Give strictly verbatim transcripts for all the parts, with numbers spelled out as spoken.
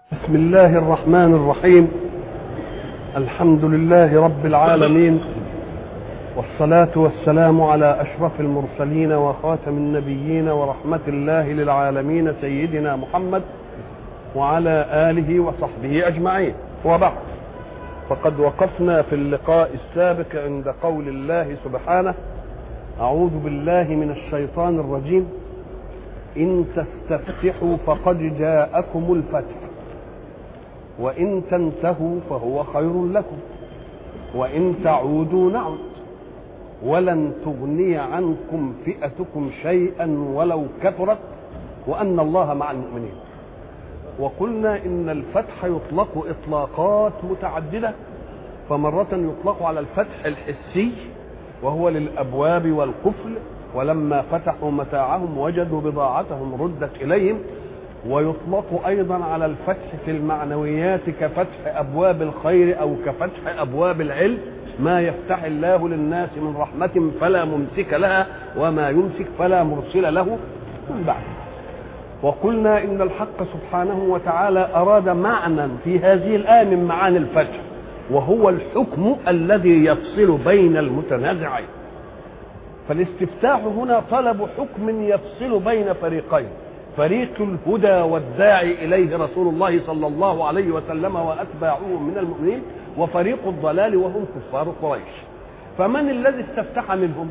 بسم الله الرحمن الرحيم. الحمد لله رب العالمين، والصلاة والسلام على أشرف المرسلين وخاتم النبيين ورحمة الله للعالمين سيدنا محمد وعلى آله وصحبه أجمعين. وبعد، فقد وقفنا في اللقاء السابق عند قول الله سبحانه: أعوذ بالله من الشيطان الرجيم، إن تستفتحوا فقد جاءكم الفتح وإن تنتهوا فهو خير لكم وإن تعودوا نعد ولن تغني عنكم فئتكم شيئا ولو كثرت وأن الله مع المؤمنين. وقلنا إن الفتح يطلق إطلاقات متعددة، فمرة يطلق على الفتح الحسي وهو للأبواب والقفل، ولما فتحوا متاعهم وجدوا بضاعتهم ردت إليهم. ويطلق أيضا على الفتح في المعنويات كفتح أبواب الخير أو كفتح أبواب العلم، ما يفتح الله للناس من رحمة فلا ممسك لها وما يمسك فلا مرسل له من بعد. وقلنا إن الحق سبحانه وتعالى أراد معنى في هذه الآية من معاني الفتح، وهو الحكم الذي يفصل بين المتنازعين. فالاستفتاح هنا طلب حكم يفصل بين فريقين، فريق الهدى والداعي إليه رسول الله صلى الله عليه وسلم وأتباعه من المؤمنين، وفريق الضلال وهم كفار قريش. فمن الذي استفتح منهم؟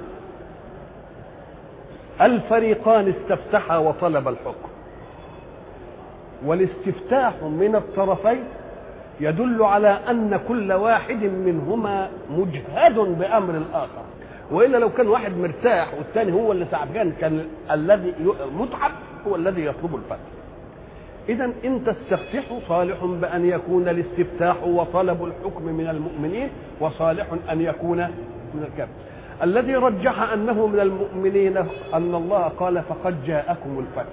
الفريقان استفتحا وطلب الحكم، والاستفتاح من الطرفين يدل على أن كل واحد منهما مجهد بأمر الآخر، وإلا لو كان واحد مرتاح والثاني هو اللي تعبان كان الذي متعب هو الذي يطلب الفتح. إذن إن تستفتحوا صالح بأن يكون الاستفتاح وطلب الحكم من المؤمنين، وصالح أن يكون من الكافر. الذي رجح أنه من المؤمنين أن الله قال فقد جاءكم الفتح،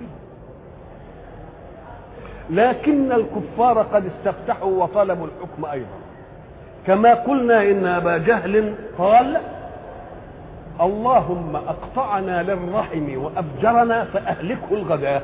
لكن الكفار قد استفتحوا وطلبوا الحكم أيضا، كما قلنا إن أبا جهل قال: اللهم أقطعنا للرحم وأبجرنا فأهلكه الغداء.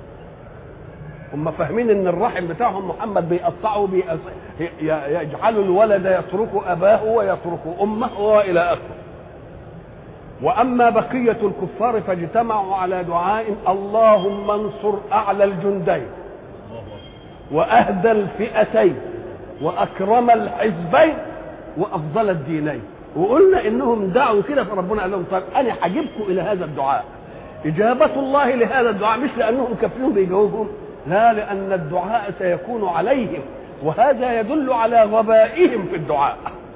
هم فاهمين إن الرحم بتاعهم محمد بيقطعه، يجعلوا الولد يترك أباه ويترك أمه وإلى آخره. وأما بقية الكفار فاجتمعوا على دعاء: اللهم انصر أعلى الجندين وأهدى الفئتين وأكرم الحزبين وأفضل الدينين. وقلنا إنهم دعوا كده، فربنا قال لهم: طيب أنا هجيبكم إلى هذا الدعاء. إجابة الله لهذا الدعاء مش لأنهم كافرين بيجاوبهم، لا، لأن الدعاء سيكون عليهم، وهذا يدل على غبائهم في الدعاء.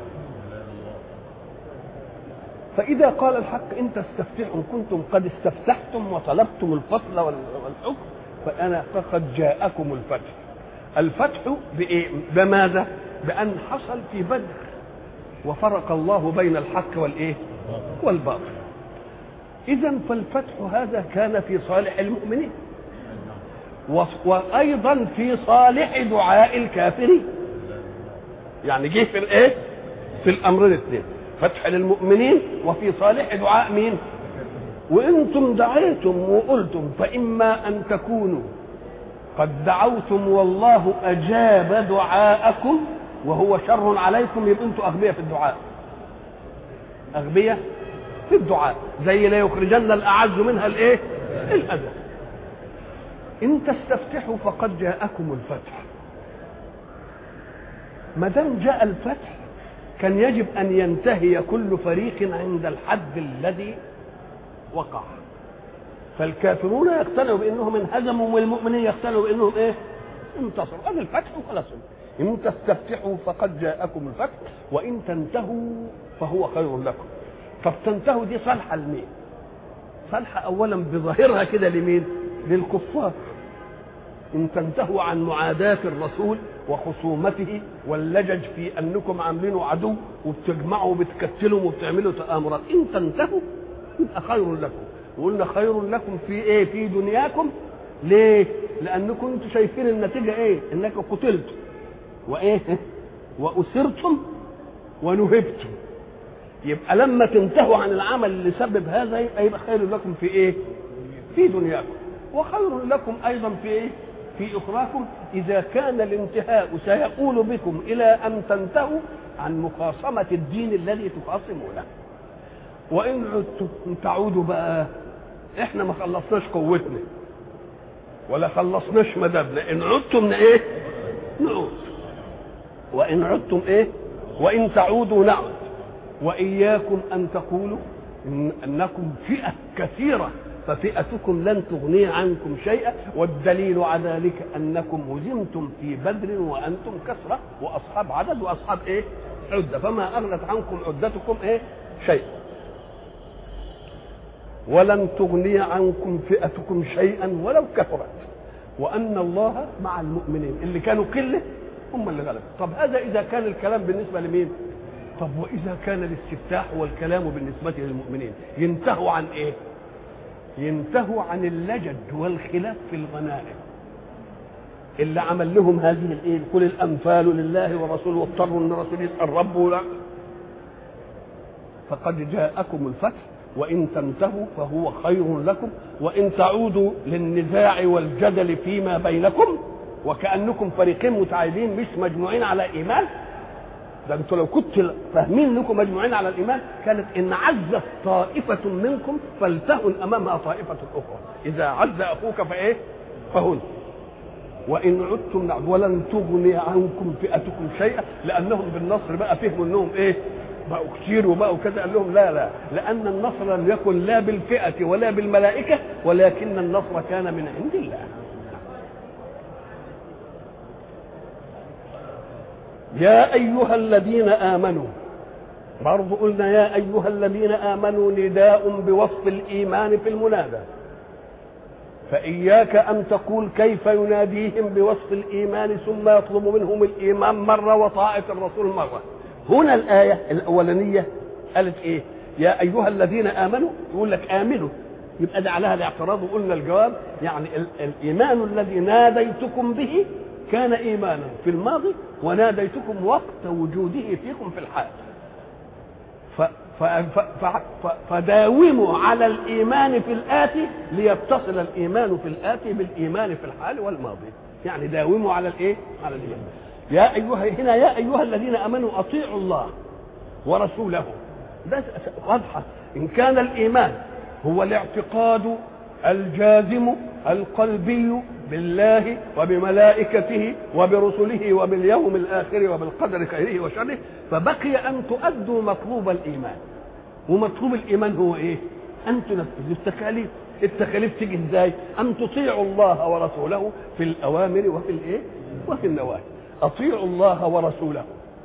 فإذا قال الحق: إن تستفتحوا كنتم قد استفتحتم وطلبتم الفصل والحكم، فأنا فقد جاءكم الفتح. الفتح بإيه؟ بماذا؟ بأن حصل في بدر وفرق الله بين الحق والإيه؟ والباطل. إذن فالفتح هذا كان في صالح المؤمنين، وأيضا في صالح دعاء الكافرين. يعني جه في الإيه؟ في الأمرين الاثنين، فتح للمؤمنين وفي صالح دعاء مين؟ وإنتم دعيتم وقلتم فإما أن تكونوا قد دعوتم والله أجاب دعاءكم وهو شر عليكم، يبقى انتم أغبياء في الدعاء، أغبياء في الدعاء، زي لا يخرجن الأعز منها الإيه؟ الأذى. إن تستفتحوا فقد جاءكم الفتح. ما دام جاء الفتح كان يجب أن ينتهي كل فريق عند الحد الذي وقع. فالكافرون يقتنعوا بأنهم انهزموا، والمؤمنين يقتنعوا بأنهم إيه؟ انتصروا. هذا الفتح وخلاص. إن تستفتحوا فقد جاءكم الفتح وإن تنتهوا فهو خير لكم. طب تنتهوا دي صالحة لمين؟ صالحة أولا بظاهرها كده لمين؟ للكفار. إن تنتهوا عن معاداة الرسول وخصومته واللجج في أنكم عاملينه عدو وبتجمعوا وبتكتلوا وبتعملوا تآمرات، إن تنتهوا يبقى خير لكم. وقلنا خير لكم في إيه؟ في دنياكم. ليه؟ لأنكم انتم شايفين النتيجة إيه؟ إنكم قتلتم وإيه؟ وأسرتم ونهبتم. يبقى لما تنتهوا عن العمل اللي سبب هذا يبقى خير لكم في إيه؟ في دنياكم، وخير لكم أيضا في إيه؟ في أخراكم إذا كان الانتهاء سيقول بكم إلى أن تنتهوا عن مخاصمة الدين الذي تخاصمونه. وإن عدتم تعودوا بقى، إحنا ما خلصناش قوتنا ولا خلصناش مددنا، إن عدتم إيه نعود، وإن عدتم إيه وإن تعودوا نعود. وإياكم أن تقولوا إن أنكم فئة كثيرة ففئتكم لن تغني عنكم شيئا، والدليل على ذلك أنكم هزمتم في بدر وأنتم كثرة وأصحاب عدد وأصحاب إيه عدة، فما أغنت عنكم عدتكم إيه شيئا. ولن تغني عنكم فئتكم شيئا ولو كثرت وأن الله مع المؤمنين. اللي كانوا قلة هم اللي غلبوا. طب هذا إذا كان الكلام بالنسبة لمين؟ طب وإذا كان الاستفتاح والكلام بالنسبة للمؤمنين ينتهوا عن إيه؟ ينتهوا عن اللجد والخلاف في الغنائم اللي عمل لهم هذه الإيه؟ قل الأنفال لله ورسوله واضطروا أن الرسول يسأل ربه. فقد جاءكم الفتح وإن تنتهوا فهو خير لكم وإن تعودوا للنزاع والجدل فيما بينكم وكأنكم فريقين متعايدين مش مجموعين على إيمان. ده انتوا لو كنتوا فاهمين انكم مجموعين على الايمان كانت ان عزت طائفه منكم فلتهن امامها طائفه اخرى. اذا عز اخوك فايه فهن. وان عدتم نعد ولن تغني عنكم فئتكم شيئا، لانهم بالنصر بقى فهموا انهم ايه بقوا كتير وبقوا كذا. قال لهم لا لا، لان النصر لم يكن لا بالفئه ولا بالملائكه ولكن النصر كان من عند الله. يا أيها الذين آمنوا، برضو قلنا يا أيها الذين آمنوا نداء بوصف الإيمان في المنادى، فإياك أن تقول كيف يناديهم بوصف الإيمان ثم يطلب منهم الإيمان مرة وطاعة الرسول مرة. هنا الآية الأولانية قالت إيه؟ يا أيها الذين آمنوا، يقول لك آمنوا، يبقى ده عليها الاعتراض. وقلنا الجواب يعني الإيمان الذي ناديتكم به كان إيمانا في الماضي وناديتكم وقت وجوده فيكم في الحال. ف ف ف ف فداوموا على الإيمان في الآتي ليتصل الإيمان في الآتي بالإيمان في الحال والماضي. يعني داوموا على الإيه؟ على الإيمان. يا أيها هنا يا أيها الذين آمنوا أطيعوا الله ورسوله. ده واضحة. إن كان الإيمان هو الاعتقاد الجازم القلبي بالله وبملائكته وبرسله وباليوم الآخر وبالقدر خيره وشره، فبقي أن تؤدوا مطلوب الإيمان. ومطلوب الإيمان هو إيه؟ أن تنفذوا التكاليف. التكاليف تيجي إزاي؟ أن تطيعوا الله ورسوله في الأوامر وفي الإيه؟ وفي النواهي. أطيعوا الله ورسوله.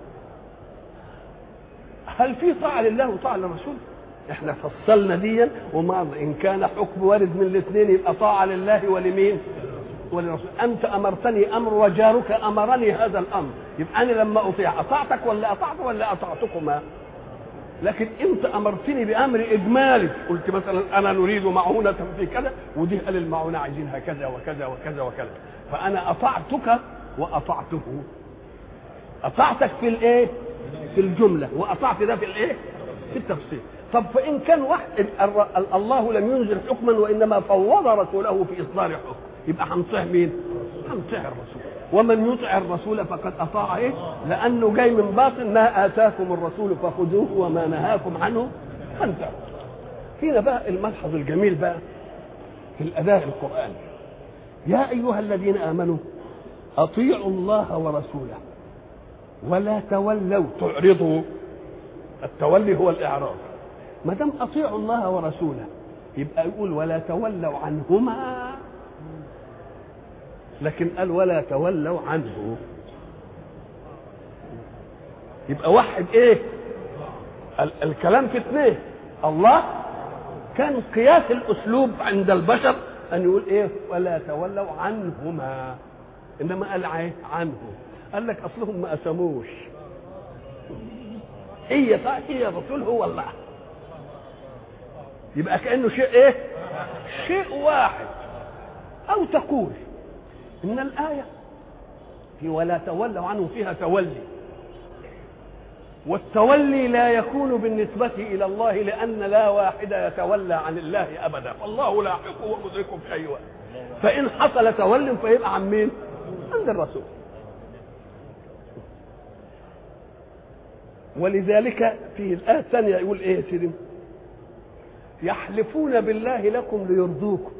هل في طاعة لله وطاعة للرسول؟ احنا فصلنا ديا، وما ان كان حكم وارد من الاثنين يبقى طاعه لله ولمين؟ وللرسول. انت امرتني امر وجارك امرني هذا الامر، يبقى انا لما اطيع اطعتك ولا اطعت ولا اطعتكما؟ لكن انت امرتني بامر اجمالي، قلت مثلا انا نريد معونه في كذا، ودي قال المعونه عايزينها كذا وكذا وكذا وكذا، فانا اطعتك واطعته. اطعتك في الايه؟ في الجمله، واطعت ده في الايه؟ في التفصيل. طب فإن كان واحد الله لم ينزل حكما وإنما فوض رسوله في إصدار حكم، يبقى هنطيع مين؟ هنطيع الرسول. ومن يطع الرسول فقد أطاع إيه؟ لأنه جاي من باطن ما آتاكم الرسول فخذوه وما نهاكم عنه فانتهوا. هنا بقى الملحظ الجميل بقى في الأداء القرآني. يا أيها الذين آمنوا أطيعوا الله ورسوله ولا تولوا تعرضوا. التولي هو الإعراض. ما دام اطيعوا الله ورسوله يبقى يقول ولا تولوا عنهما، لكن قال ولا تولوا عنه. يبقى واحد ايه؟ ال الكلام في اثنين. الله كان قياس الاسلوب عند البشر ان يقول ايه؟ ولا تولوا عنهما، انما قال ايه؟ عنه. قال لك اصلهم ما اسموش، هي هي الرسول هو الله، يبقى كأنه شيء ايه؟ شيء واحد. او تقول ان الآية في ولا تولوا عنه فيها تولي، والتولي لا يكون بالنسبة إلى الله لأن لا واحد يتولى عن الله أبدا، فالله لاحقه ومدركه في أي وقت. فان حصل تول فيبقى عن مين؟ عند الرسول. ولذلك في الآية الثانية يقول ايه يا سيدي؟ يحلفون بالله لكم ليرضوكم.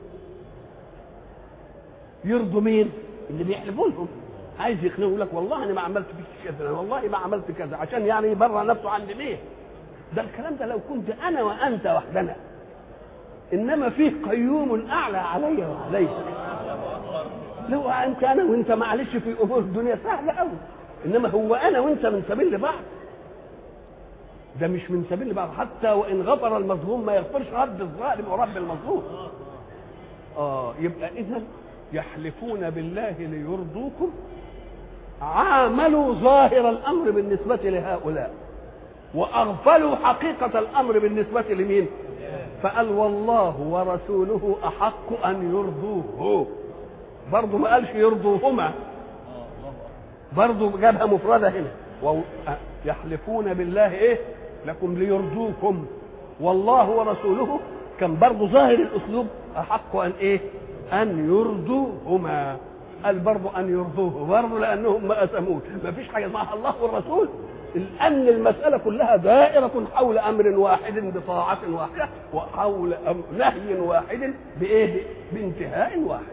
يرضوا مين؟ اللي بيحلفوا لهم، عايز يقنعوا لك والله انا ما عملت فيك كذا، والله ما عملت كذا، عشان يعني يبرر نفسه عند مين؟ ده الكلام ده لو كنت انا وانت وحدنا، انما فيه قيوم اعلى علي وعليك. لو انت انا وانت معلش في امور الدنيا سهله قوي، انما هو انا وانت من سبيل لبعض، ده مش من سبيل لبعض. حتى وان غفر المظلوم ما يغفرش رب الظالم ورب المظلوم. اه يبقى اذا يحلفون بالله ليرضوكم، عاملوا ظاهر الامر بالنسبه لهؤلاء واغفلوا حقيقه الامر بالنسبه لمين؟ فقال والله ورسوله احق ان يرضوه. برضه ما قالش يرضوهما، برضه جابها مفرده هنا. يحلفون بالله ايه لكم ليرضوكم، والله ورسوله كان برضه ظاهر الاسلوب احق ان ايه؟ ان يرضوهما. قال برضه ان يرضوه برضه لانهم ما اسموش، ما فيش حاجه اسمها الله والرسول، لان المساله كلها دائره حول امر واحد بطاعه واحده، وحول نهي واحد بايه؟ بانتهاء واحد.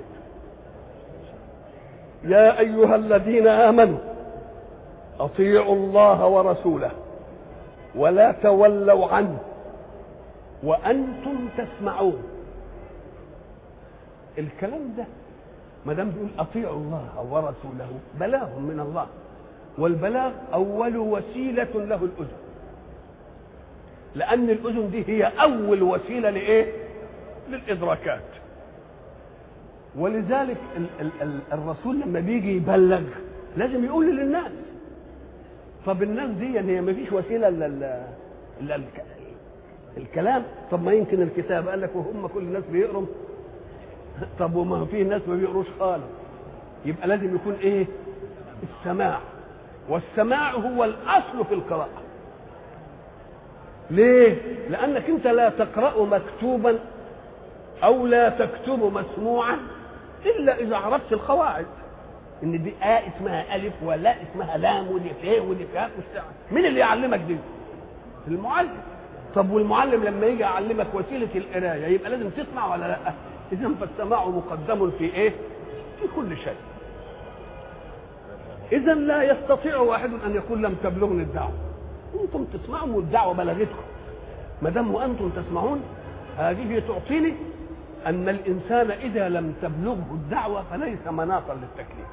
يا ايها الذين امنوا اطيعوا الله ورسوله ولا تولوا عنه وانتم تسمعون. الكلام ده ما دام بيقول اطيعوا الله ورسوله بلاغ من الله، والبلاغ اول وسيله له الاذن، لان الاذن دي هي اول وسيله لايه؟ للادراكات. ولذلك ال ال ال الرسول لما بيجي يبلغ لازم يقول للناس. طب الناس دي هي ما فيش وسيله الا الا الكلام. طب ما يمكن الكتاب قال لك وهم كل الناس بيقروا. طب وما في ناس ما بيقروش خالص، يبقى لازم يكون ايه؟ السماع. والسماع هو الاصل في القراءه. ليه؟ لانك انت لا تقرا مكتوبا او لا تكتب مسموعا الا اذا عرفت القواعد، ان دي آ اسمها الف ولا اسمها لام ودي ف ودي كاف. مين اللي يعلمك دي؟ المعلم. طب والمعلم لما يجي يعلمك وسيله القرايه يبقى لازم تسمع ولا لا؟ اذا فالسماع مقدم في ايه؟ في كل شيء. اذا لا يستطيع واحد ان يقول لم تبلغني الدعوه. انتم تسمعوا والدعوه بلغتكم. ما دام وانتم تسمعون، هذه تعطيني ان الانسان اذا لم تبلغه الدعوه فليس مناطا للتكليف.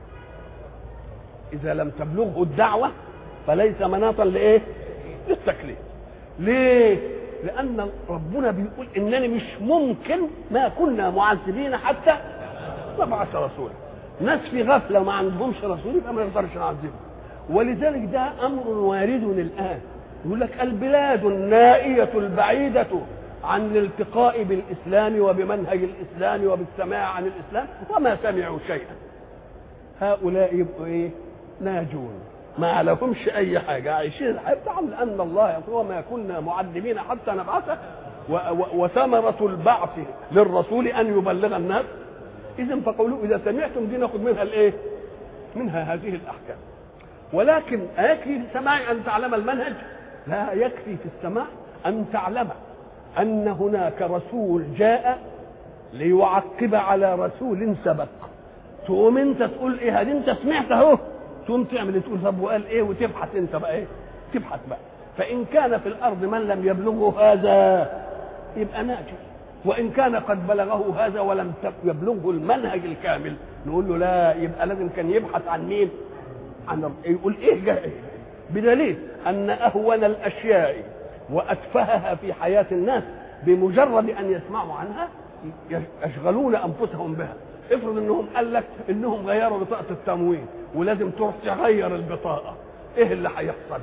اذا لم تبلغه الدعوه فليس مناطا لايه؟ للتكليف. ليه؟ لان ربنا بيقول انني مش ممكن ما كنا معذبين حتى نبعث رسولا. ناس في غفله ما عندهمش رسول يبقى ما نقدرش نعذبهم. ولذلك ده امر وارد الان. يقول لك البلاد النائيه البعيده عن الالتقاء بالاسلام وبمنهج الاسلام وبالسماع عن الاسلام وما سمعوا شيئا، هؤلاء يبقوا ايه؟ ناجون، ما لهمش اي حاجه، عايشين الحياه بتاعهم، لان الله يقول وما كنا معذبين حتى نبعث. وثمره البعث للرسول ان يبلغ الناس. اذا فقولوا اذا سمعتم دي ناخذ منها الايه؟ منها هذه الاحكام. ولكن يكفي في السماع ان تعلم المنهج؟ لا يكفي في السماع ان تعلم ان هناك رسول جاء ليعقب على رسول سبق. تقوم انت تقول ايه؟ هذه انت سمعت اهو، تقوم تعمل تقول طب وقال ايه؟ وتبحث انت بقى ايه؟ تبحث بقى. فان كان في الارض من لم يبلغه هذا يبقى ناجي، وان كان قد بلغه هذا ولم يبلغه المنهج الكامل نقول له لا، يبقى لازم كان يبحث عن مين؟ عن يقول ايه جاء إيه؟ بدليل ان اهون الاشياء واتفهها في حياه الناس بمجرد ان يسمعوا عنها يشغلون انفسهم بها. افرض انهم قال لك انهم غيروا بطاقه التموين ولازم تروح تغير البطاقه، ايه اللي هيحصل؟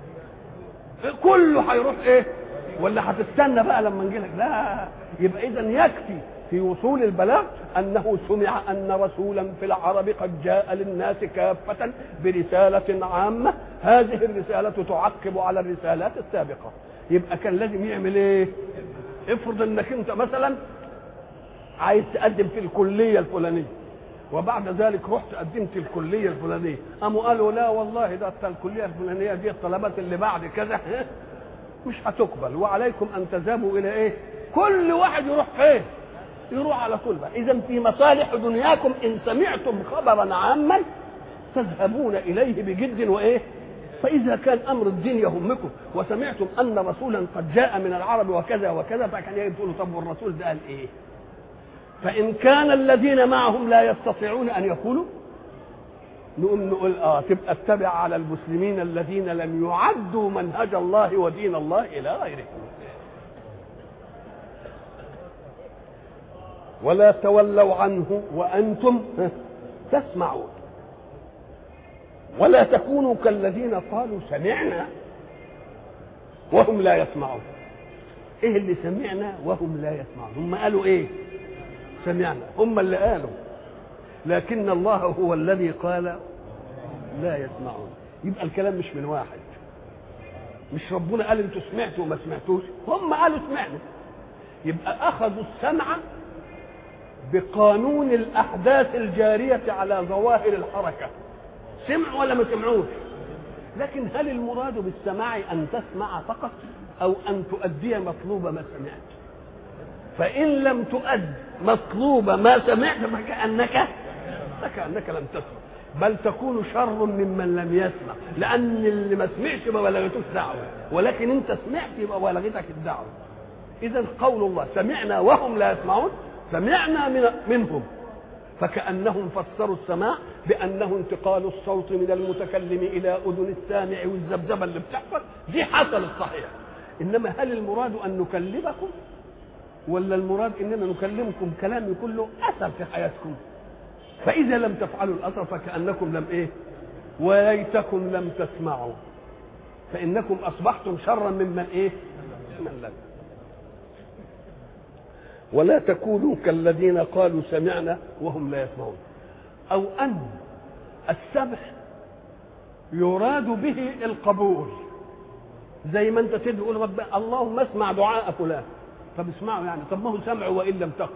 كله هيروح ايه؟ ولا هتستنى بقى لما نجي لك؟ لا، يبقى اذا يكفي في وصول البلاغ انه سمع ان رسولا في العرب قد جاء للناس كافه برساله عامه، هذه الرساله تعقب على الرسالات السابقه. يبقى كان لازم يعمل ايه؟ افرض انك انت مثلا عايز تقدم في الكليه الفلانيه، وبعد ذلك رحت قدمت الكليه الفلانيه، قاموا قالوا لا والله ده الكليه الفلانيه دي الطلبات اللي بعد كذا مش هتقبل، وعليكم ان تذهبوا الى ايه؟ كل واحد يروح فين؟ يروح على طول بقى. اذا في مصالح دنياكم ان سمعتم خبرا عاما تذهبون اليه بجد وايه؟ فاذا كان امر الدين يهمكم وسمعتم ان رسولا قد جاء من العرب وكذا وكذا، فكان يجب تقولوا طب والرسول ده قال ايه؟ فان كان الذين معهم لا يستطيعون ان يقولوا، نقوم نقول اه تبقى اتبع على المسلمين الذين لم يعدوا منهج الله ودين الله الى غيره. ولا تولوا عنه وانتم تسمعون، ولا تكونوا كالذين قالوا سمعنا وهم لا يسمعون. ايه اللي سمعنا وهم لا يسمعون؟ هم قالوا ايه؟ سمعنا، هم اللي قالوا، لكن الله هو الذي قال لا يسمعون. يبقى الكلام مش من واحد، مش ربنا قال انتوا سمعتوا وما سمعتوش، هم قالوا سمعنا. يبقى اخذوا السمع بقانون الاحداث الجاريه على ظواهر الحركه، سمعوا ولا ما سمعوش؟ لكن هل المراد بالسماع ان تسمع فقط او ان تؤدي مطلوب ما سمعت؟ فان لم تؤد مطلوب ما سمعت فكانك فكانك لم تسمع، بل تكون شر ممن لم يسمع، لان اللي ما سمعش ما بلغتوش دعوه، ولكن انت سمعت يبقى بلغتك الدعوه. اذا قول الله سمعنا وهم لا يسمعون، سمعنا من منهم، فكأنهم فسروا السماع بأنه انتقال الصوت من المتكلم إلى أذن السامع، والذبذبة اللي بتحصل دي حصلت صحيح. إنما هل المراد أن نكلمكم، ولا المراد إننا نكلمكم كلام يكون له أثر في حياتكم؟ فإذا لم تفعلوا الأثر فكأنكم لم إيه؟ وليتكم لم تسمعوا، فإنكم أصبحتم شرا ممن إيه؟ من لم. ولا تكونوا كالذين قالوا سمعنا وهم لا يسمعون، أو أن السمع يراد به القبول، زي ما أنت تقول رب اللهم اسمع دعاء فلان، طب اسمعوا يعني، طب ما هو سمع وإن لم تقل،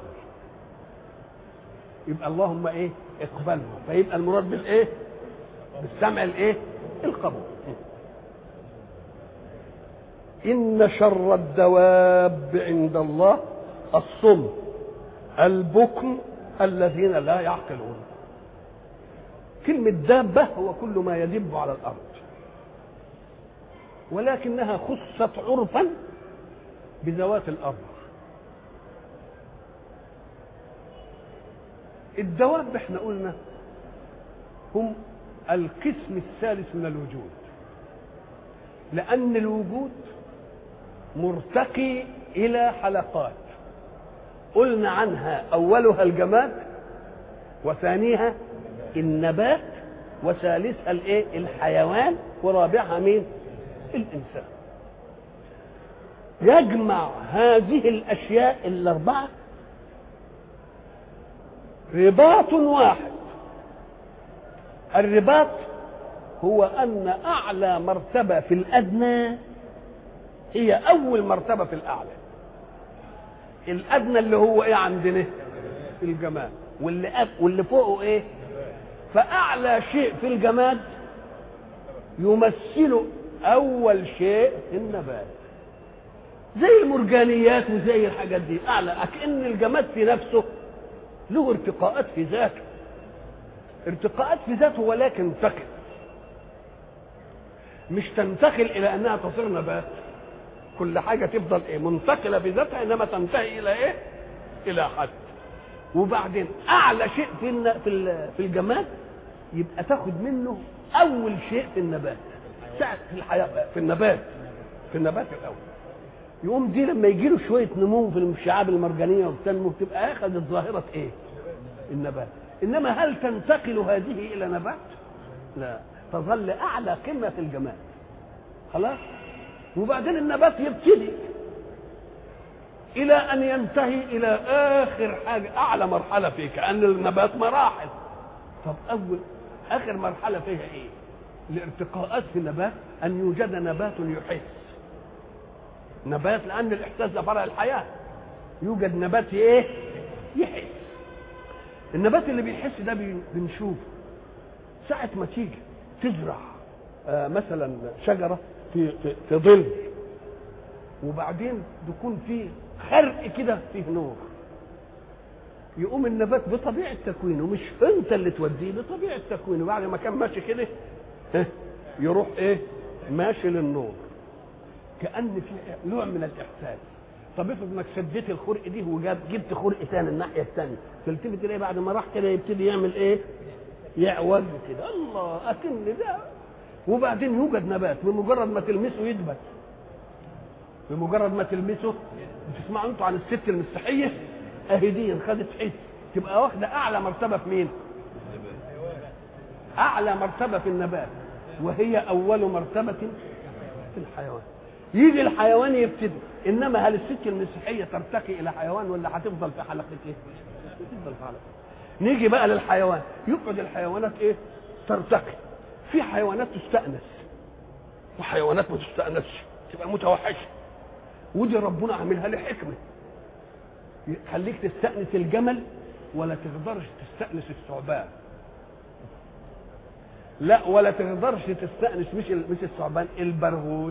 يبقى اللهم إيه؟ اقبله، فيبقى المراد بالإيه؟ بالسمع الإيه؟ القبول. إن شر الدواب عند الله الصم البكم الذين لا يعقلون. كلمة دابة هو كل ما يدب على الأرض، ولكنها خصت عرفا بذوات الأرض. الدواب احنا قلنا هم القسم الثالث من الوجود، لأن الوجود مرتقي إلى حلقات، قلنا عنها أولها الجماد، وثانيها النبات، وثالثها الايه؟ الحيوان، ورابعها مين؟ الإنسان. يجمع هذه الأشياء الأربعة رباط واحد. الرباط هو أن أعلى مرتبة في الأدنى هي أول مرتبة في الأعلى. الأدنى اللي هو إيه عندنا؟ الجماد، واللي أب واللي فوقه إيه؟ فأعلى شيء في الجماد يمثل أول شيء في النبات، زي المرجانيات وزي الحاجات دي أعلى. كأن الجماد في نفسه له ارتقاءات في ذاته، ارتقاءات في ذاته، ولكن تنتقل، مش تنتقل إلى أنها تصير نبات. كل حاجة تفضل إيه؟ منتقلة بذاتها، إنما تنتهي إلى إيه؟ إلى حد. وبعدين أعلى شيء في في الجماد يبقى تاخد منه أول شيء في النبات، ساعة في الحياة في النبات في النبات الأول. يقوم دي لما يجي له شوية نمو في الشعاب المرجانية وبتنمو تبقى أخذت ظاهرة إيه؟ النبات. إنما هل تنتقل هذه إلى نبات؟ لا، تظل أعلى قمة في الجماد. خلاص؟ وبعدين النبات يبتدي إلى أن ينتهي إلى آخر حاجة، أعلى مرحلة فيه، كأن النبات مراحل. طب أول آخر مرحلة فيها إيه؟ الارتقاءات في النبات أن يوجد نبات يحس، نبات، لأن الإحساس ده فرع الحياة. يوجد نبات إيه؟ يحس. النبات اللي بيحس ده بنشوفه ساعة ما تيجي تزرع آه مثلا شجرة في في, في ظل، وبعدين تكون فيه خرق كده فيه نور، يقوم النبات بطبيعة تكوينه، مش انت اللي توديه، بطبيعة تكوينه بعد ما كان ماشي كده يروح ايه ماشي للنور، كأن في نوع من الإحساس. طب افرض انك سديت الخرق دي وجبت خرق ثاني الناحية الثانية، تلتفت تلاقي بعد ما راح كده يبتدي يعمل ايه؟ يعوج كده، الله اكن ده. وبعدين يوجد نبات بمجرد ما تلمسه يدبت، بمجرد ما تلمسه. بتسمعوا انتوا عن الست المسيحية اهي دي خدت حس تبقى واخده اعلى مرتبه في مين؟ اعلى مرتبه في النبات، وهي اول مرتبه في الحيوان. يجي الحيوان يبتدي، انما هل الست المسيحيه ترتقي الى حيوان ولا هتفضل في حلقه ايه؟ تفضل في حلقه. نيجي بقى للحيوان، يقعد الحيوانات ايه؟ ترتقي. في حيوانات تستأنس وحيوانات ما تستأنسش، تبقى متوحشه، ودي ربنا عاملها لحكمه. خليك تستأنس الجمل ولا تقدرش تستأنس الثعبان، لا ولا تقدرش تستأنس مش مش الثعبان، البرغوث.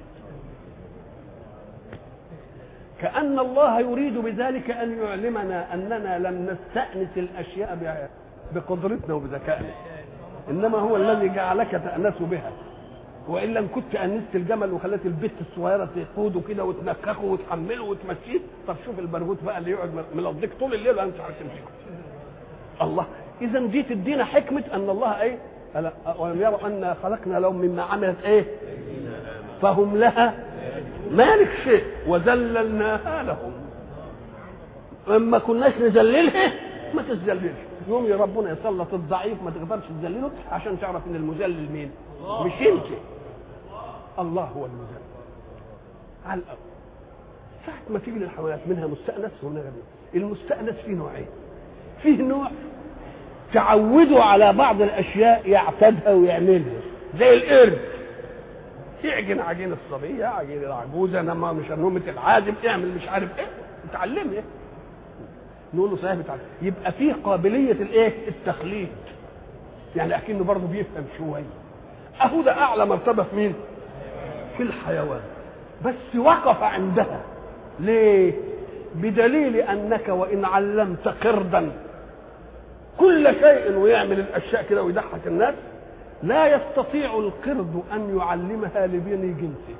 كأن الله يريد بذلك أن يعلمنا أننا لم نستأنس الأشياء بقدرتنا وبذكائنا، إنما هو الذي جعلك تأنس بها. والا ان كنت انست الجمل وخليت البت الصغيره تقوده كده وتنكخه وتحمله وتمشيه، طب شوف البرغوث بقى اللي يقعد ملضيك طول الليل وانت عارف تمسكه. الله، اذا دي تدينا حكمه ان الله ايه؟ ولم يروا انا خلقنا لهم مما عملت ايه؟ فهم لها مالك شيء وذللناها لهم. اما كناش نذللها ما تذللش، يوم يا ربنا يسلط الضعيف ما تقدرش تذلله عشان تعرف ان المذلل مين؟ مش انت، الله هو المذلل على الأرض. ساعة ما تيجي للحيوانات منها مستأنس ومنها غير المستأنس. فيه نوعين، فيه نوع تعودوا على بعض الأشياء يعتادها ويعملها، زي القرد يعجن عجين الصبية، عجين العجوزة، انما مش نومة العازب، اعمل مش عارف ايه، اتعلم ايه، نقول له صحيح بتعلم. يبقى فيه قابلية الايه؟ التقليد، يعني اكنه برضه بيفهم شوية. اهو ده اعلى مرتبه في مين؟ في الحيوان. بس وقف عندها ليه؟ بدليل انك وان علمت قردا كل شيء ويعمل الاشياء كده ويضحك الناس، لا يستطيع القرد ان يعلمها لبني جنسه.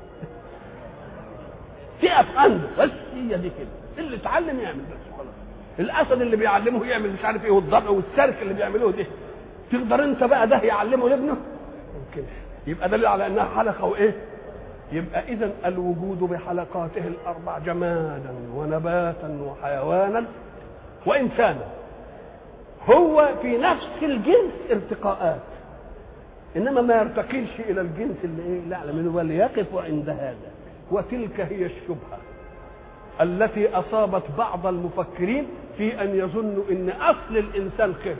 تقف عنده بس، هي دي كده اللي اتعلم يعمل بس خلاص. الاسد اللي بيعلمه يعمل مش عارف ايه، والضبع والسرك اللي بيعملوه ده، تقدر انت بقى ده يعلمه لابنه؟ ممكن. يبقى دليل على انها حلقه وايه؟ يبقى اذا الوجود بحلقاته الاربع، جمادا ونباتا وحيوانا وانسانا، هو في نفس الجنس ارتقاءات، انما ما يرتقيش الى الجنس اللي ايه؟ لا اعلى منه، بل يقف عند هذا. وتلك هي الشبهه التي اصابت بعض المفكرين في ان يظنوا ان اصل الانسان قرد.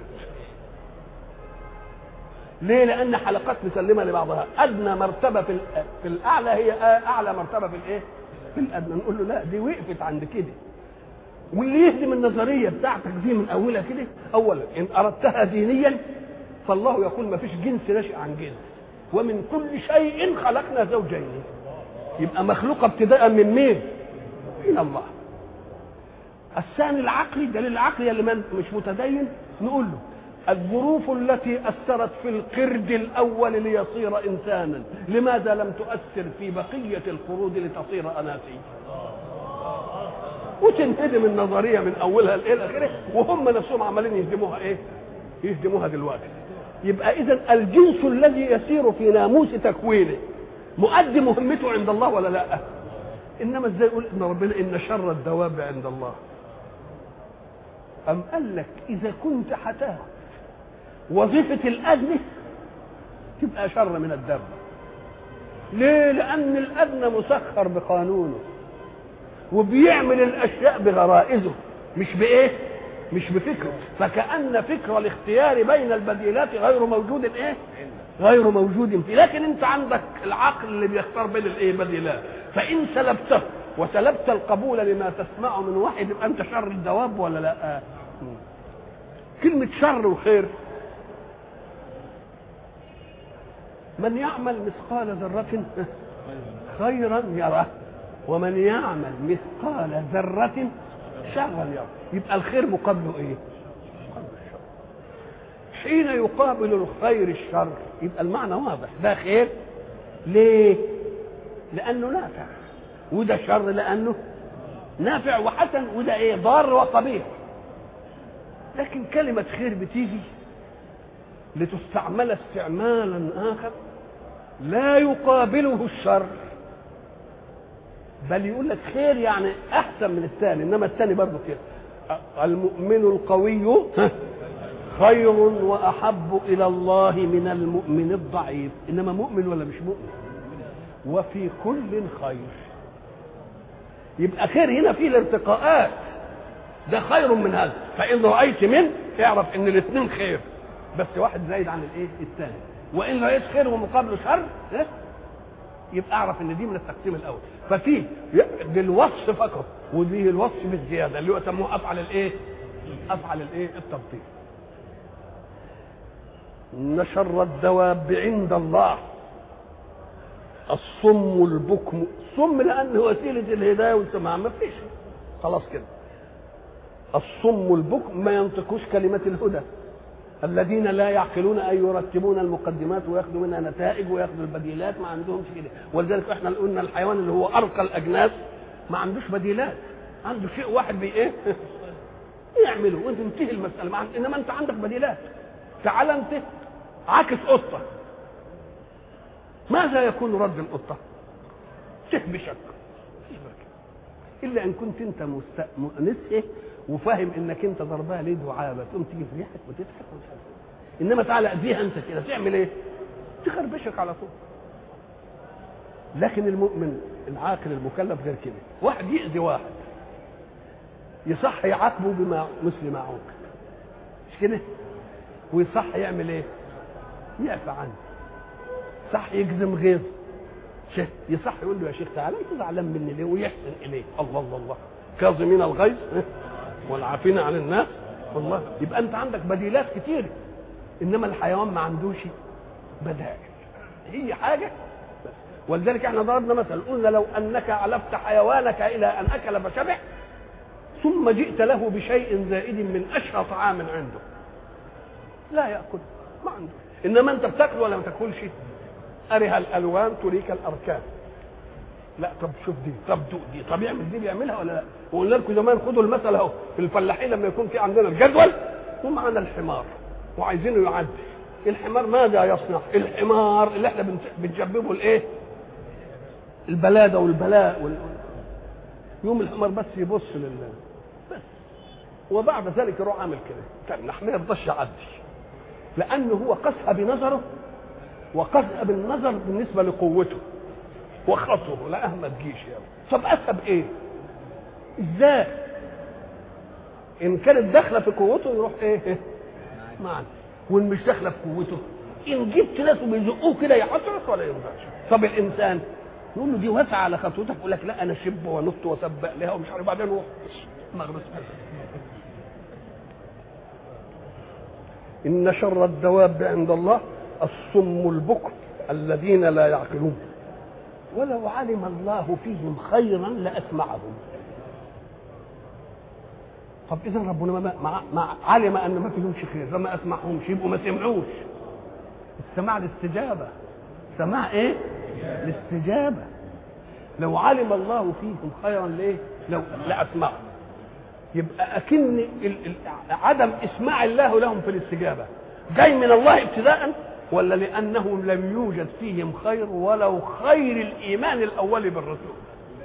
ليه؟ لان حلقات مسلمه لبعضها، ادنى مرتبه في في الاعلى هي اعلى مرتبه في الايه؟ في الادنى. نقول له لا، دي وقفت عند كده. واللي يهدم النظريه بتاعتك دي من اولها كده، اولا ان اردتها دينيا فالله يقول ما فيش جنس ناشئ عن جنس، ومن كل شيء خلقنا زوجين. يبقى مخلوقه ابتداء من مين؟ من الله. الثاني العقلي، دليل العقلي اللي مش متدين، نقول له الظروف التي أثرت في القرد الأول ليصير إنسانا لماذا لم تؤثر في بقية القرود لتصير أناسيا؟ وتنهدم النظرية من أولها إلى آخره، وهم نفسهم عمالين يهدموها إيه؟ يهدموها دلوقتي. يبقى إذن الجنس الذي يسير في ناموس تكوينه مؤدي مهمته عند الله ولا لا؟ إنما إزاي يقول إن ربنا إن شر الدواب عند الله؟ أم قال لك إذا كنت حتاخد وظيفة الأدنى تبقى شر من الدب. ليه؟ لأن الأدنى مسخر بقانونه وبيعمل الأشياء بغرائزه، مش بإيه؟ مش بفكره. فكأن فكر الاختيار بين البديلات غير موجود إيه؟ غير موجود فيه. لكن أنت عندك العقل اللي بيختار بين الإيه؟ بديلات. فإن سلبته وسلبت القبول لما تسمعه من واحد يبقى أنت شر الدواب ولا لا؟ كلمة شر وخير، من يعمل مثقال ذرة خيرا يره ومن يعمل مثقال ذرة شرا يره. يبقى الخير مقابله ايه؟ مقابل الشر. حين يقابل الخير الشر يبقى المعنى واضح، ده خير ليه؟ لأنه نافع، وده شر لأنه نافع وحسن، وده ايه؟ ضار وقبيح. لكن كلمة خير بتيجي لتستعمل استعمالا آخر لا يقابله الشر، بل يقول لك خير يعني أحسن من الثاني، إنما الثاني برضه كده. المؤمن القوي خير وأحب إلى الله من المؤمن الضعيف. إنما مؤمن ولا مش مؤمن؟ وفي كل خير. يبقى خير هنا فيه الارتقاءات، ده خير من هذا، فإن رأيت من اعرف إن الاثنين خير، بس واحد زايد عن الايه الثاني. وإن رأيت خير ومقابله شر يبقى اعرف إن دي من التقسيم الأول. ففيه بالوصف فقط، ودي الوصف بالزيادة اللي هو يسموه أفعل الايه؟ أفعل الايه؟ التبطيل. إن شر الدواب عند الله الصم البكم. صم لأنه وسيلة الهداية والسماع، ما فيش خلاص كده. الصم البكم ما ينطقوش كلمة الهدى، الذين لا يعقلون أن يرتبون المقدمات وياخذوا منها نتائج وياخذوا البديلات، ما عندهمش كده. ولذلك احنا قلنا الحيوان اللي هو أرقى الأجناس ما عندوش بديلات، عنده شيء واحد بي ايه يعمله وانت تنتهي المسألة. مع... انما انت عندك بديلات. تعال انت عاكس قطة، ماذا يكون رد القطة؟ تهبشك، الا ان كنت انت مست... نسئه وفاهم انك انت ضربها ليه دعابه، تقوم تيجي في ريحك وتضحك ومش عارف. انما تعالى اذيها انت كده تعمل ايه؟ تخربشك على طول. لكن المؤمن العاقل المكلف غير كده. واحد يأذي واحد يصح يعاقبه بما مثل ما عوقب، مش كده؟ ويصح يعمل ايه؟ يعفى عنه. صح يجزم غيظ، يصح يقول له يا شيخ تعالى انت زعلان مني ليه؟ ويحسن اليه. الله الله الله، كاظمين الغيظ والعافين عن الناس. والله يبقى انت عندك بديلات كتير، انما الحيوان ما عندوش بدائل، هي حاجه بس. ولذلك احنا ضربنا مثل، قلنا لو انك علفت حيوانك الى ان اكل فشبع ثم جئت له بشيء زائد من اشهى طعام عنده لا ياكل، ما عنده. انما انت بتاكل ولا ما تاكلش؟ أرها الألوان تريك الأركان. لا طب شوف دي، طب دوق دي، طب يعمل دي بيعملها ولا لا؟ وقلنا لكم زمان خدوا المثل اهو في الفلاحين لما يكون في عندنا الجدول ومعنا الحمار وعايزينه يعدي. الحمار ماذا يصنع؟ الحمار اللي احنا بنجببه الايه؟ البلاده والبلاء وال... يوم الحمار بس يبص لله بس، وبعد ذلك يروح عامل كده، كان ما يرضاش يعدي، لأنه هو قاسها بنظره وقاسها بالنظر بالنسبة لقوته وخطره، لا ما تجيش يا طب قاسها بايه؟ ازاي؟ ان كانت داخله في قوته يروح ايه؟ معنا. وان مش داخله في قوته ان جبت ناس بيزقوه كده يحطرس ولا يرضاش. طب الانسان نقول له دي واسعه على خطوتك، يقول لك لا انا شب ونط وسبق لها ومش عارف، بعدين روح مغرس. ان شر الدواب عند الله الصم البكم الذين لا يعقلون ولو علم الله فيهم خيرا لاسمعهم. طب اذا ربنا ما, ما, ما علم ان ما فيهمش خير فما اسمعهمش، يبقوا ما سمعوش. السماع الاستجابه، سماع ايه؟ الاستجابه. لو علم الله فيهم خيرا ليه؟ لو لاسمعهم. يبقى اكن عدم اسماع الله لهم في الاستجابه جاي من الله ابتداء، ولا لانهم لم يوجد فيهم خير ولو خير الايمان الاولي بالرسول؟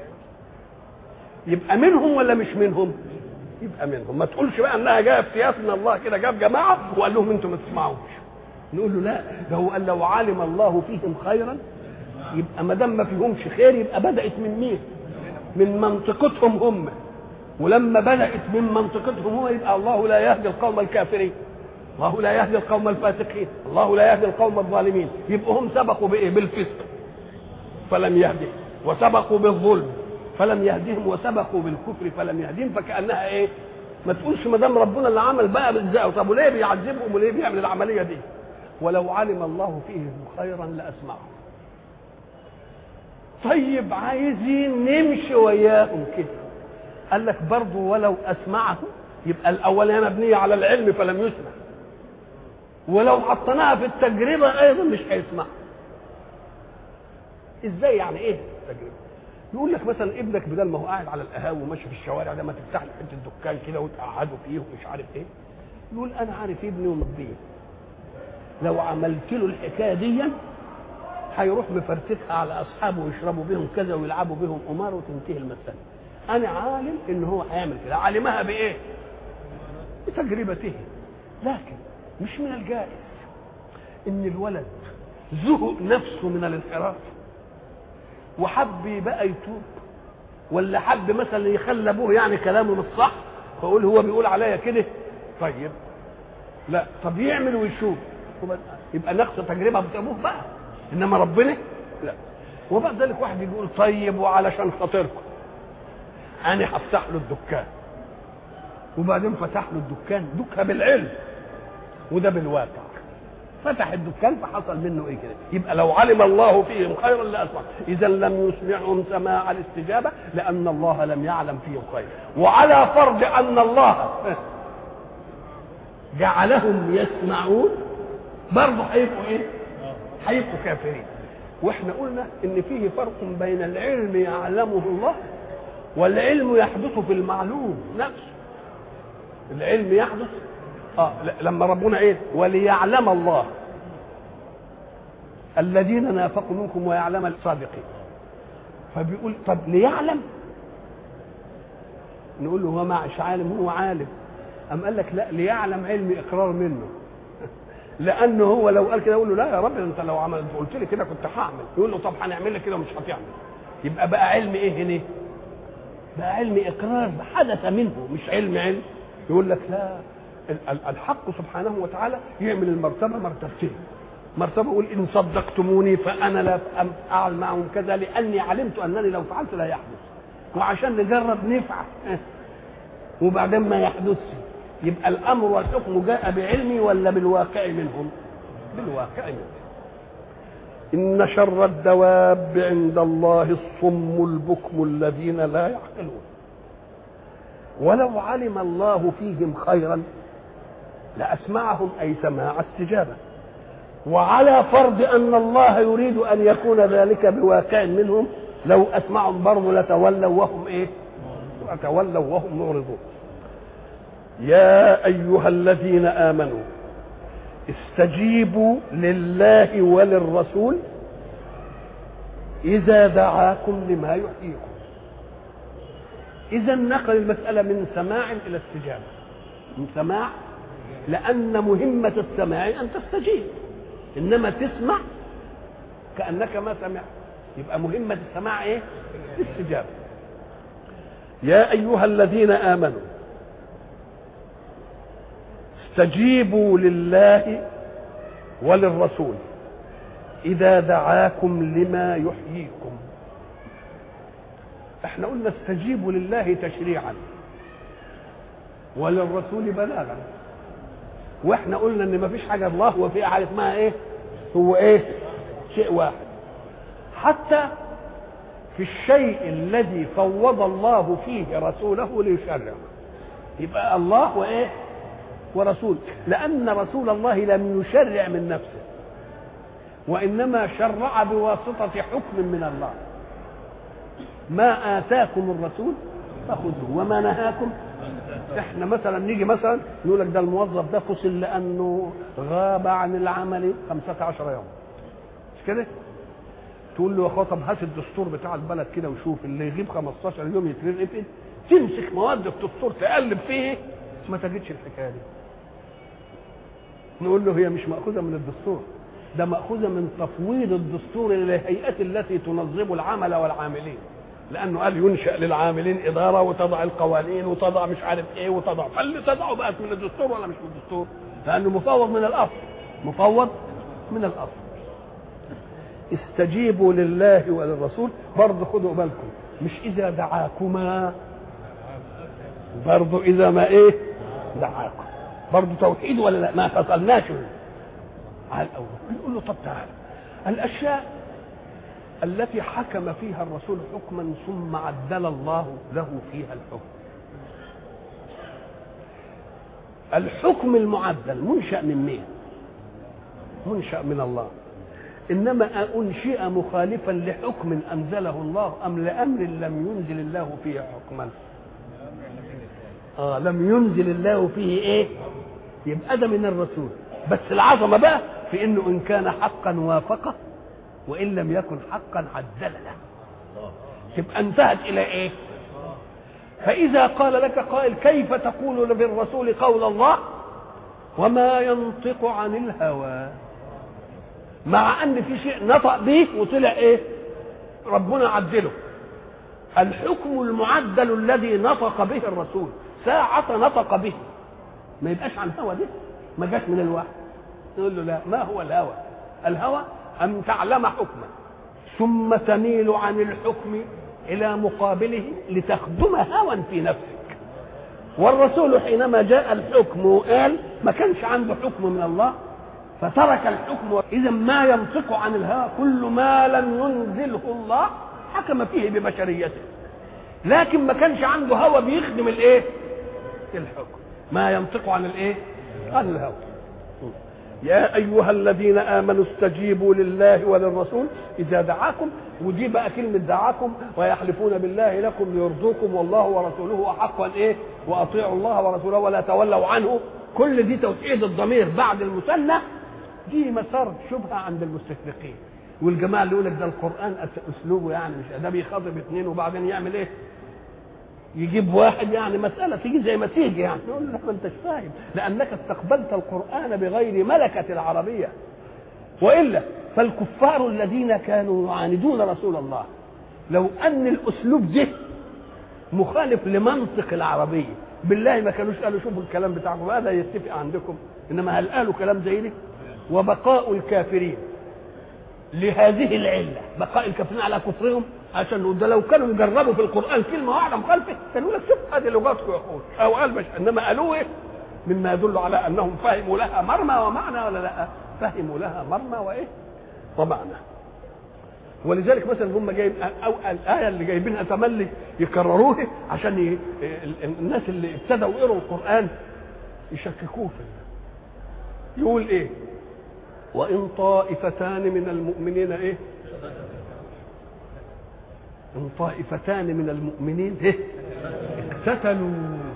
يبقى منهم ولا مش منهم؟ يبقى منهم. ما تقولش بقى انها جايه في سياق من الله كده جاب جماعه وقال لهم انتم ما تسمعوش. نقول له لا، ده هو قال لو علم الله فيهم خيرا، يبقى ما دام ما فيهمش خير يبقى بدات من مين؟ من منطقتهم هم. ولما بدات من منطقتهم هو يبقى الله لا يهدي القوم الكافرين، الله لا يهدي القوم الفاسقين، الله لا يهدي القوم الظالمين. يبقوا هم سبقوا بايه؟ بالفسق فلم يهدهم، وسبقوا بالظلم فلم يهدهم، وسبقوا بالكفر فلم يهدهم. فكأنها ايه؟ ما تقولش ما دام ربنا اللي عمل بقى بالزق، طب وليه بيعذبهم وليه بيعمل العمليه دي؟ ولو علم الله فيهم خيرا لاسمعهم. طيب عايزين نمشي وياهم كده، قال لك برضه ولو اسمعهم، يبقى الاولانيه مبنيه على العلم فلم يسمع، ولو حطيناها في التجربه ايضا مش هيسمع. ازاي يعني؟ ايه التجربه؟ يقول لك مثلا ابنك بدل ما هو قاعد على القهاوي وماشي في الشوارع ده، ما تفتح له حته دكان كده وتقعده فيه ومش عارف ايه، يقول انا عارف ابني ومربيه، لو عملت له الحكايه دي هيروح مفرتكها على اصحابه ويشربوا بيهم كذا ويلعبوا بيهم قمار وتنتهي المساله. انا عالم ان هو هيعمل كده، علمها بايه؟ بتجربته. لكن مش من الجائز ان الولد زهق نفسه من الانحراف وحب بقى يتوب، ولا حب مثلا يخلي ابوه يعني كلامه مش صح فاقول هو بيقول عليا كده، طيب لا، طب يعمل ويشوف يبقى نقص تجربه بابوه بقى، انما ربنا لا. وبعد ذلك واحد يقول طيب وعلشان خاطركم انا هفتح له الدكان، وبعدين فتح له الدكان دكها بالعلم وده بالواقع، فتح الدكان فحصل منه ايه كده، يبقى لو علم الله فيهم خيرا لاسمع. اذا لم يسمعهم سماع الاستجابه لان الله لم يعلم فيهم خير، وعلى فرض ان الله جعلهم يسمعون برضه هيبقوا ايه؟ هيبقوا كافرين. واحنا قلنا ان فيه فرق بين العلم يعلمه الله والعلم يحدث في المعلوم نفسه. العلم يحدث اه لما ربنا ايه؟ وليعلم الله الذين نافقوا منكم ويعلم الصادقين. فبيقول طب ليعلم، نقول له هو مش عالم، هو عالم. أم قال لك لا، ليعلم علم اقرار منه لانه هو لو قال كده يقول له لا يا رب انت لو عملت قلت لي كده كنت هعمل، يقول له طب هنعمل لك كده ومش هتعمل، يبقى بقى علم ايه هنا؟ بقى علم اقرار حدث منه، مش علم علم. يقول لك لا، الحق سبحانه وتعالى يعمل المرتبه مرتبتين. مرتبه يقول ان صدقتموني فانا لا افعل معهم كذا لاني علمت انني لو فعلت لا يحدث، وعشان نجرب نفعل وبعدين ما يحدثش. يبقى الامر والحكم جاء بعلمي ولا بالواقع منهم؟ بالواقع منهم. ان شر الدواب عند الله الصم البكم الذين لا يعقلون. ولو علم الله فيهم خيرا لاسمعهم، اي سماع استجابه. وعلى فرض ان الله يريد ان يكون ذلك بواقع منهم لو اسمعهم برضه لتولوا وهم ايه؟ لتولوا وهم معرضون. يا ايها الذين امنوا استجيبوا لله وللرسول اذا دعاكم لما يحييكم. اذا نقل المساله من سماع الى استجابه، من سماع، لان مهمه السماع ان تستجيب، انما تسمع كانك ما سمعت، يبقى مهمه السماع ايه؟ الاستجابه. يا ايها الذين امنوا استجيبوا لله وللرسول اذا دعاكم لما يحييكم. احنا قلنا استجيبوا لله تشريعا وللرسول بلاغا، واحنا قلنا ان ما فيش حاجه الله وفي حاجه اسمها ايه؟ هو ايه؟ شيء واحد. حتى في الشيء الذي فوض الله فيه رسوله ليشرع، يبقى الله وايه؟ ورسول، لان رسول الله لم يشرع من نفسه وانما شرع بواسطه حكم من الله. ما آتاكم الرسول فخذوه وما نهاكم. احنا مثلا نيجي مثلا نقول لك ده الموظف ده فصل لانه غاب عن العمل خمسة عشر يوم، مش كده؟ تقول له يا اخويا طب هات الدستور بتاع البلد كده وشوف اللي يغيب خمستاشر يوم يترقب، تمسك مواد الدستور تقلب فيه ما تجدش الحكايه دي. نقول له هي مش مأخوذه من الدستور، ده مأخوذه من تفويض الدستور للهيئات التي تنظم العمل والعاملين، لانه قال ينشأ للعاملين اداره وتضع القوانين وتضع مش عارف ايه وتضع، فاللي تضعه بقت من الدستور ولا مش من الدستور؟ لانه مفوض من الاصل، مفوض من الاصل. استجيبوا لله وللرسول، برضه خدوا بالكم مش اذا دعاكما، برضه اذا ما ايه دعاكم، برضه توحيد ولا لا؟ ما فصلناش على الاول. نقول له طب تعالى، الاشياء التي حكم فيها الرسول حكما ثم عدل الله له فيها الحكم، الحكم المعدل منشأ من مين؟ منشأ من الله. انما انشئ مخالفا لحكم انزله الله ام لامر لم ينزل الله فيه حكما؟ اه لم ينزل الله فيه ايه؟ يبقى ده من الرسول. بس العظمه بقى في انه ان كان حقا وافقه وان لم يكن حقا عدل له. تبقى انتهت الى ايه؟ فاذا قال لك قائل كيف تقول بالرسول قول الله وما ينطق عن الهوى، مع ان في شيء نطق به وطلع ايه؟ ربنا عدله. الحكم المعدل الذي نطق به الرسول ساعة نطق به ما يبقاش عن هوى، ده ما جاش من الوحي. نقول له لا، ما هو الهوى؟ الهوى أن تعلم حكما ثم تميل عن الحكم إلى مقابله لتخدم هوى في نفسك. والرسول حينما جاء الحكم وقال ما كانش عنده حكم من الله فترك الحكم. إذا ما ينطق عن الهوى كل ما لم ينزله الله حكم فيه ببشريته، لكن ما كانش عنده هوى بيخدم الايه؟ الحكم. ما ينطق عن الايه؟ عن الهوى. يا ايها الذين امنوا استجيبوا لله وللرسول اذا دعاكم، ودي بقى كلمه دعاكم ويحلفون بالله لكم ليرضوكم والله ورسوله احق ان ايه؟ واطيعوا الله ورسوله ولا تولوا عنه. كل دي توحيد الضمير بعد المثنى، دي مسار شبهه عند المستشرقين والجماعه اللي يقول لك ده القران اسلوبه يعني مش ده بيخاطب اثنين وبعدين يعمل ايه؟ يجيب واحد، يعني مساله تيجي زي ما تيجي يعني. يقول لك ما انتش فاهم، لانك استقبلت القران بغير ملكه العربيه. والا فالكفار الذين كانوا يعاندون رسول الله لو ان الاسلوب ده مخالف لمنطق العربيه بالله ما كانوش قالوا شوفوا الكلام بتاعكم هذا يتفق عندكم، انما هل قالوا كلام زي ده؟ وبقاء الكافرين لهذه العله، بقاء الكافرين على كفرهم، عشان ده لو كانوا يجربوا في القران كلمه واحده مخالفه كانوا يقول لك شوف هذه لغتكم يا اخوان او قال مش، انما قالوا ايه؟ مما يدل على انهم فهموا لها مرمى ومعنى ولا لا؟ فهموا لها مرمى وايه؟ ومعنى. ولذلك مثلا هم جايب او الايه اللي جايبينها تملي يكرروها عشان ي... الناس اللي ابتدوا يقروا القران يشككوه في، يقول ايه؟ وان طائفتان من المؤمنين ايه؟ ان طائفتان من المؤمنين ايه؟ اقتتلوا،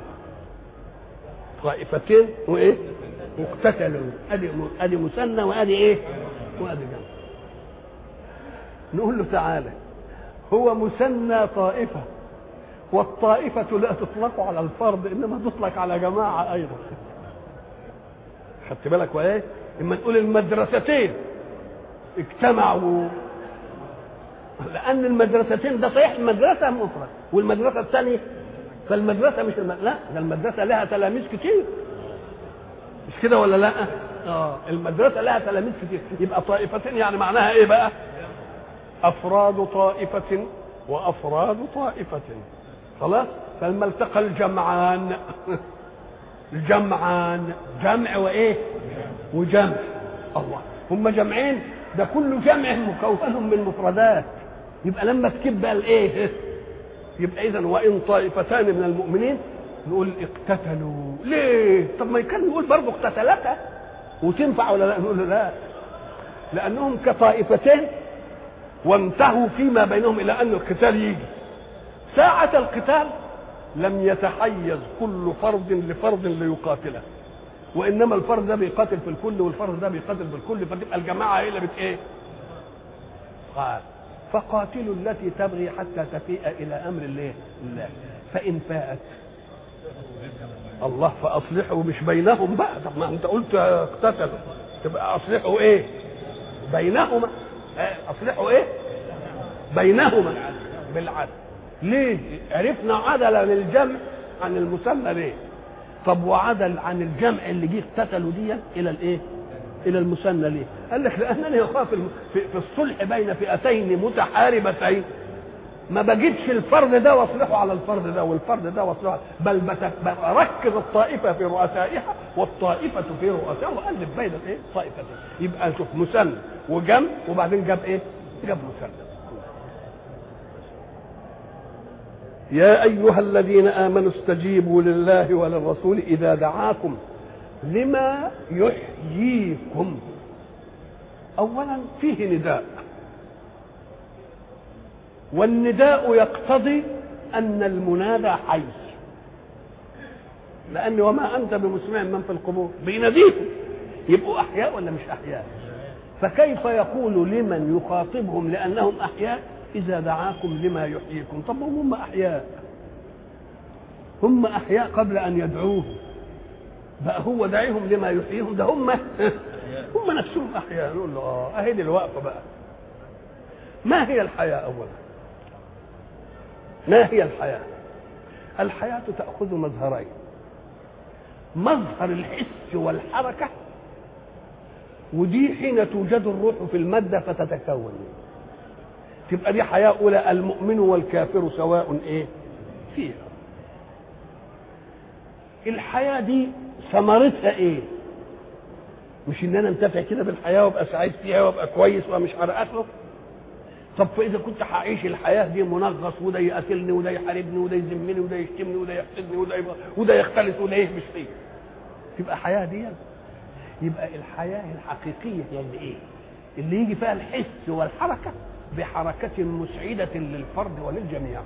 طائفتين وايه؟ واقتتلوا، ادي ادي مثنى وادي ايه؟ وادي جمع. نقول له تعالى، هو مثنى طائفه، والطائفه لا تطلق على الفرد انما تطلق على جماعه ايضا. خدت بالك وايه؟ اما نقول المدرستين اجتمعوا، لان المدرستين ده صحيح المدرسه مفرد والمدرسه الثانيه، فالمدرسه مش الم... لا ده المدرسه لها تلاميذ كتير، مش كده ولا لا؟ اه المدرسه لها تلاميذ كتير. يبقى طائفتين يعني معناها ايه بقى؟ افراد طائفه وافراد طائفه. خلاص؟ فلما التقى الجمعان الجمعان جمع وايه؟ وجمع. الله، هم جمعين، ده كل جمع مكون من مفردات. يبقى لما تكب بقى الايه؟ يبقى اذا وان طائفتان من المؤمنين نقول اقتتلوا. ليه؟ طب ما كان يقول برضه اقتتلتا وتنفع ولا لا؟ نقول لا، لانهم كطائفتين وانتهوا فيما بينهم الى ان القتال يجي. ساعة القتال لم يتحيز كل فرد لفرد ليقاتله، وانما الفرد ده بيقاتل في الكل والفرد ده بيقاتل في الكل، فتبقى الجماعه هي اللي بت ايه؟ قال فقاتلوا التي تبغي حتى تفيء الى امر الله الله فان فاءت الله فاصلحوا، مش بينهم بقى. طب ما انت قلت اقتتلوا، تبقى اصلحوا ايه؟ بينهما. اصلحوا ايه؟ بينهما بالعدل. ليه؟ عرفنا عدلا الجمع عن المثنى ليه؟ طب وعدل عن الجمع اللي جه اقتتلوا دي الى الايه؟ الى المثنى ليه؟ قال لك لانني اخاف في الصلح بين فئتين متحاربتين ما بجدش الفرد ده واصلحه على الفرد ده والفرد ده واصلحه، بل بركز الطائفه في رؤسائها والطائفه في رؤسائها والف بين ايه طائفتين. يبقى شوف مثنى وجمع وبعدين جاب ايه؟ جاب مثنى. يا ايها الذين امنوا استجيبوا لله وللرسول اذا دعاكم لما يحييكم. اولا فيه نداء، والنداء يقتضي ان المنادى حي، لان وما انت بمسمع من في القبور بيناديكم، يبقوا احياء ولا مش احياء؟ فكيف يقول لمن يخاطبهم لانهم احياء اذا دعاكم لما يحييكم؟ طب هم احياء، هم احياء قبل ان يدعوه، بقى هو داعيهم لما يحييهم؟ ده هم هم نفسهم احياء. نقول له اه اهي دي الوقفه بقى. ما هي الحياه اولا؟ ما هي الحياه؟ الحياه تاخذ مظهرين: مظهر الحس والحركه، ودي حين توجد الروح في الماده فتتكون، تبقى دي حياه اولى. المؤمن والكافر سواء ايه فيها. الحياه دي ثمرتها ايه؟ مش ان انا انتفع كده بالحياه وابقى سعيد فيها وابقى كويس ومش على اخره. طب فاذا كنت هعيش الحياه دي منغص، وده يقاتلني وده يحاربني وده يذمني وده يشتمني وده يحسدني وده يبقى وده يختلس وده يهبش فيه، تبقى حياه دي؟ يبقى الحياه الحقيقيه يعني ايه؟ اللي يجي فيها الحس والحركه بحركه مسعده للفرد وللجميع.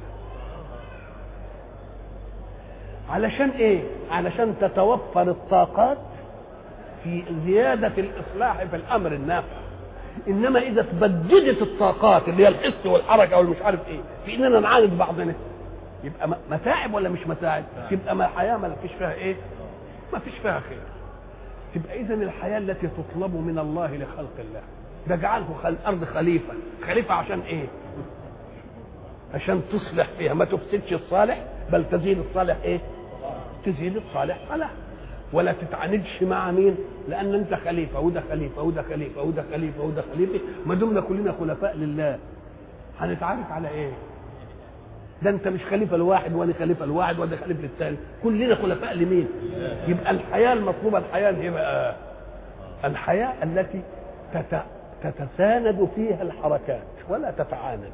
علشان ايه؟ علشان تتوفر الطاقات في زياده الاصلاح في الامر النافع. انما اذا تبددت الطاقات اللي هي الحس والحركه والمش عارف ايه في اننا نعاند بعضنا، يبقى متاعب ولا مش متاعب؟ تبقى ما الحياه ما فيش فيها ايه؟ ما فيش فيها خير. تبقى اذا الحياه التي تطلب من الله لخلق الله، ده جعله الارض خليفه. خليفه عشان ايه؟ عشان تصلح فيها، ما تفسدش الصالح بل تزيد الصالح ايه؟ تزيد الصالح صلاح. ولا تتعاندش مع مين؟ لان انت خليفه وده خليفه وده خليفه وده خليفه وده خليفه، ما دمنا كلنا خلفاء لله هنتعارك على ايه؟ ده انت مش خليفه لواحد وانا خليفه لواحد وده خليفه للثاني، كلنا خلفاء لمين؟ يبقى الحياه المطلوبه الحياه هي بقى الحياه التي تت... تتساند فيها الحركات ولا تتعاند.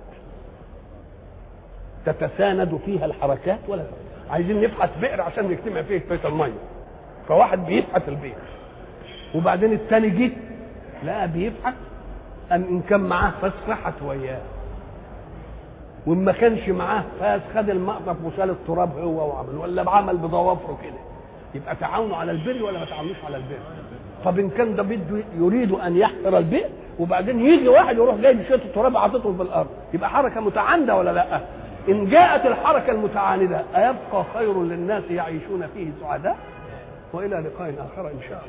تتساند فيها الحركات ولا تتعاند. عايزين نبحث بئر عشان نجتمع فيه كفايه الميه، فواحد بيبحث البئر وبعدين الثاني جه لا بيبحث ان ان كان معاه فاس راحت وياه، وان ما كانش معاه فاس خد المقطف وشال التراب هو وعمل ولا بعمل بضوافره كده. يبقى تعاونوا على البر ولا ما تعاونوش على البر؟ طب ان كان ده بده يريد ان يحفر البئر وبعدين يجي واحد يروح جاي بشويه التراب عاطته في الارض، يبقى حركه متعانده ولا لا؟ ان جاءت الحركه المتعانده ايبقى خير للناس يعيشون فيه سعداء؟ والى لقاء اخر ان شاء الله.